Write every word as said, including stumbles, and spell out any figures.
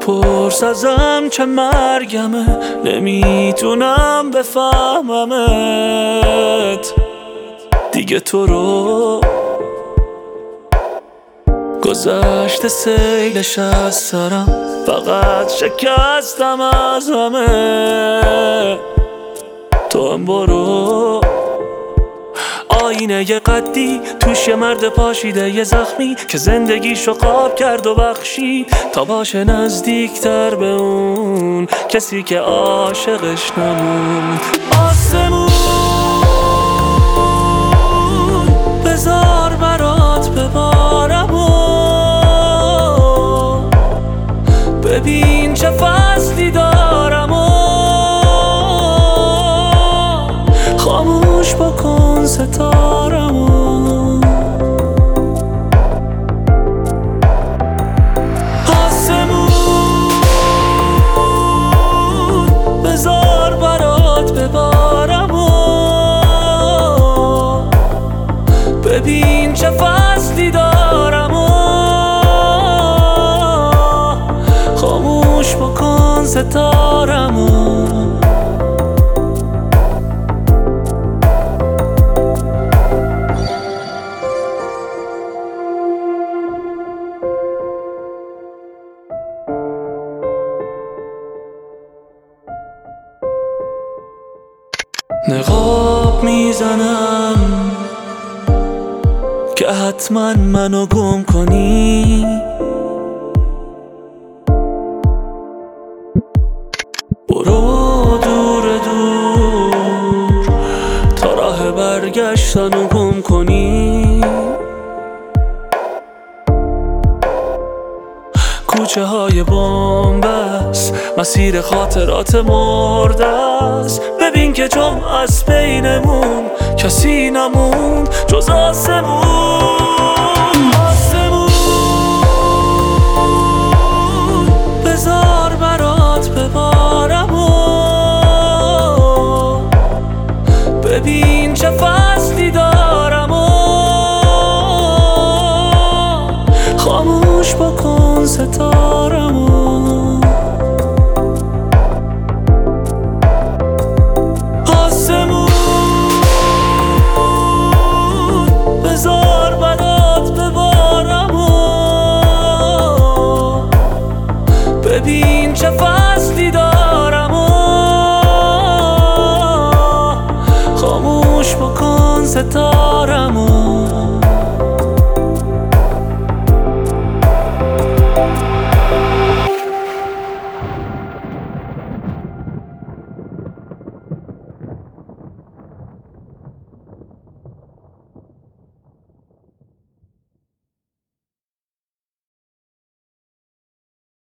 بپرس ازم چه مرگمه، نمیتونم بفهممت دیگه. تو رو گذشته سیلش از سرم، فقط شکستم از همه. تو هم برو آینه ی قدی، توش یه مرد پاشیده یه زخمی که زندگیشو خواب کرد و بخشید تا باشه نزدیکتر به اون کسی که عاشقش نموند. آسمون بذار برات ببارم و ببین چه فصلی دارم و خاموش بکن ستارمو. آسمون بذار برات ببارم و ببین چه فصلی دارم و خاموش بکن ستارمو. نقاب میزنم که حتما منو گم کنی، برو دور دور تا راه برگشتنو گم کنی. کوچه های بامبست، مسیر خاطرات مرده است. ببین که جمع از بینمون کسی نموند جز آسمون. آسمون بذار برات ببارم و ببین چه فصلی دارم و خاموش بکن ستارمو. آسمون بذار برات ببارم و ببین چه فصلی دارم و خاموش بکن ستارمو.